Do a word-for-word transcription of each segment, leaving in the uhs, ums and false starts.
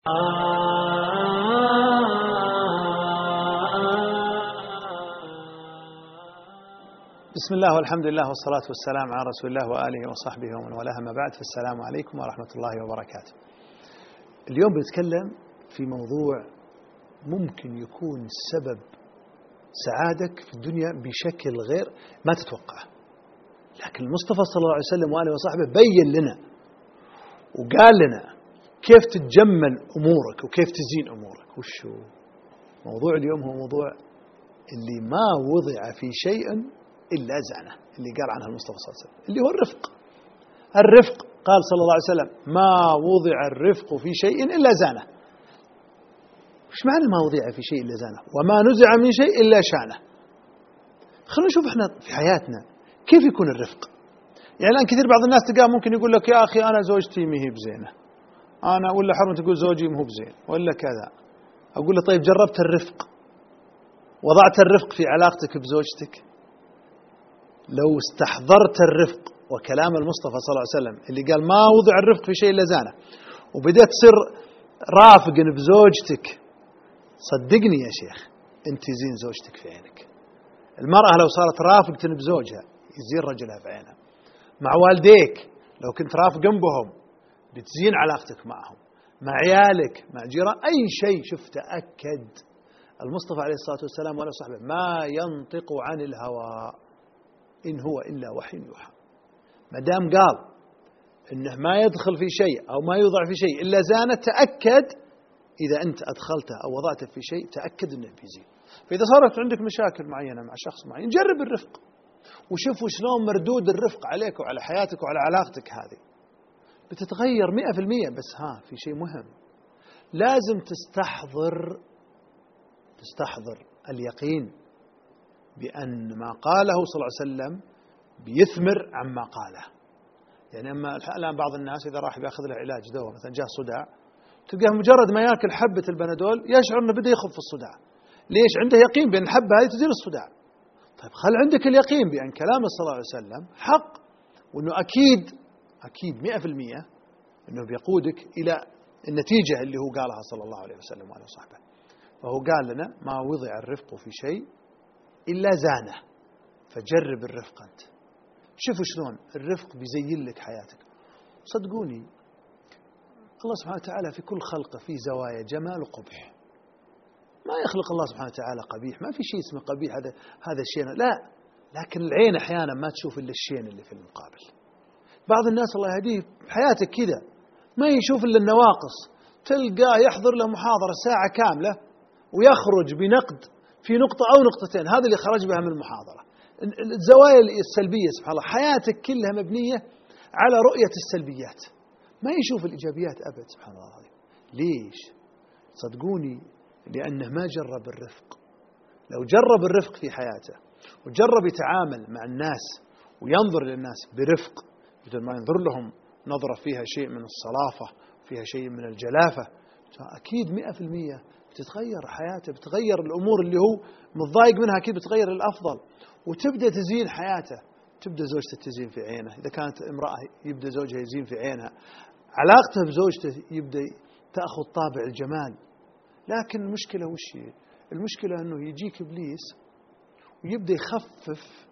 بسم الله والحمد لله والصلاة والسلام على رسول الله وآله وصحبه ومن والاه، ما بعد، فالسلام عليكم ورحمة الله وبركاته. اليوم بنتكلم في موضوع ممكن يكون سبب سعادتك في الدنيا بشكل غير ما تتوقعه، لكن المصطفى صلى الله عليه وسلم وآله وصحبه بين لنا وقال لنا كيف تتجمل أمورك وكيف تزين أمورك. وشو موضوع اليوم؟ هو موضوع اللي ما وضع في شيء إلا زانه، اللي قال عنها المصطفى صلى الله عليه وسلم، اللي هو الرفق. الرفق قال صلى الله عليه وسلم: ما وضع الرفق في شيء إلا زانه. وش معنى ما وضع في شيء إلا زانه؟ وما نزع من شيء إلا شانه. خلونا نشوف احنا في حياتنا كيف يكون الرفق. يعني الآن كثير بعض الناس تلقاه ممكن يقول لك: يا أخي أنا زوجتي ما هي بزينة، أنا ولا حرم تقول زوجي ما هو بزين ولا كذا. أقول له: طيب جربت الرفق؟ وضعت الرفق في علاقتك بزوجتك؟ لو استحضرت الرفق وكلام المصطفى صلى الله عليه وسلم اللي قال ما وضع الرفق في شيء إلا زانه، وبدأت تصير رافق بزوجتك، صدقني يا شيخ أنت زين زوجتك في عينك. المرأة لو صارت رافقة بزوجها يزين رجلها في عينها. مع والديك لو كنت رافقا بهم بتزين علاقتك معهم، مع عيالك، مع جيران، أي شيء. شوف، تأكد المصطفى عليه الصلاة والسلام وعلى صحبه ما ينطق عن الهوى إن هو إلا وحي يوحى. ما دام قال إنه ما يدخل في شيء أو ما يوضع في شيء إلا زانه، تأكد إذا أنت أدخلته أو وضعته في شيء تأكد إنه بيزين. فإذا صارت عندك مشاكل معينة مع شخص معين، جرب الرفق وشوفوا شلون مردود الرفق عليك وعلى حياتك وعلى علاقتك هذه بتتغير مئة في المئة. بس ها في شيء مهم، لازم تستحضر تستحضر اليقين بأن ما قاله صلى الله عليه وسلم بيثمر عما قاله. يعني أما الآن بعض الناس إذا راح بياخذ له علاج دواء، مثلا جاه صداع، تلقاه مجرد ما ياكل حبة البنادول يشعر أنه بدأ يخف الصداع. ليش؟ عنده يقين بأن الحبة هذه تزيل الصداع. طيب خل عندك اليقين بأن كلام صلى الله عليه وسلم حق، وأنه أكيد أكيد مئة في المئة أنه بيقودك إلى النتيجة اللي هو قالها صلى الله عليه وسلم وعلى صحبه. فهو قال لنا: ما وضع الرفق في شيء إلا زانه، فجرب الرفق أنت. شوفوا شلون الرفق بيزين لك حياتك. صدقوني الله سبحانه وتعالى في كل خلقه في زوايا جمال وقبح. ما يخلق الله سبحانه وتعالى قبيح، ما في شيء اسمه قبيح هذا هذا الشيء، لا. لكن العين أحيانا ما تشوف إلا الشيء اللي في المقابل. بعض الناس الله يهديه بحياتك كذا ما يشوف إلا النواقص، تلقاه يحضر له محاضرة ساعة كاملة ويخرج بنقد في نقطة أو نقطتين، هذا اللي خرج بها من المحاضرة. الزوايا السلبية سبحان الله، حياتك كلها مبنية على رؤية السلبيات، ما يشوف الإيجابيات أبد. سبحان الله العظيم. ليش؟ صدقوني لأنه ما جرب الرفق. لو جرب الرفق في حياته وجرب يتعامل مع الناس وينظر للناس برفق بدل ما ينظر لهم نظرة فيها شيء من الصلافة فيها شيء من الجلافة، أكيد مئة في المئة بتتغير حياته، بتغير الأمور اللي هو متضايق منها أكيد بتغير الأفضل، وتبدأ تزين حياته. تبدأ زوجته تزين في عينه، إذا كانت امرأة يبدأ زوجها يزين في عينها، علاقته بزوجته يبدأ تأخذ طابع الجمال. لكن المشكلة وش هي؟ المشكلة أنه يجيك إبليس ويبدأ يخفف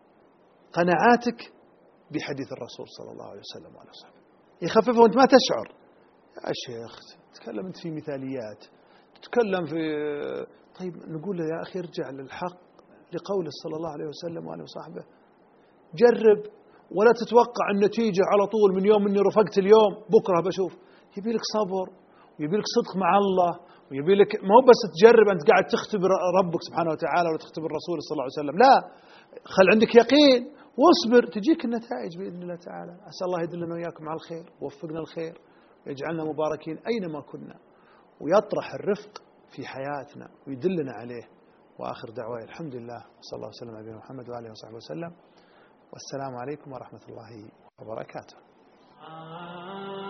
قناعاتك بحديث الرسول صلى الله عليه وسلم وعلى صحبه، يخففه وأنت ما تشعر. يا شيخ تتكلم أنت في مثاليات، تتكلم في، طيب نقول له يا أخي ارجع للحق لقوله صلى الله عليه وسلم وعلى صحبه. جرب ولا تتوقع النتيجة على طول من يوم أني رفقت اليوم بكرة بشوف. يبي لك صبر ويبي لك صدق مع الله، ويبي لك ما هو بس تجرب أنت قاعد تختبر ربك سبحانه وتعالى ولا تختبر الرسول صلى الله عليه وسلم، لا، خل عندك يقين واصبر تجيك النتائج بإذن الله تعالى. أسأل الله يدلنا وإياكم على الخير ووفقنا الخير ويجعلنا مباركين أينما كنا، ويطرح الرفق في حياتنا ويدلنا عليه. وآخر دعواي الحمد لله وصلى الله وسلم على نبينا محمد وآله وصحبه وسلم، والسلام عليكم ورحمة الله وبركاته.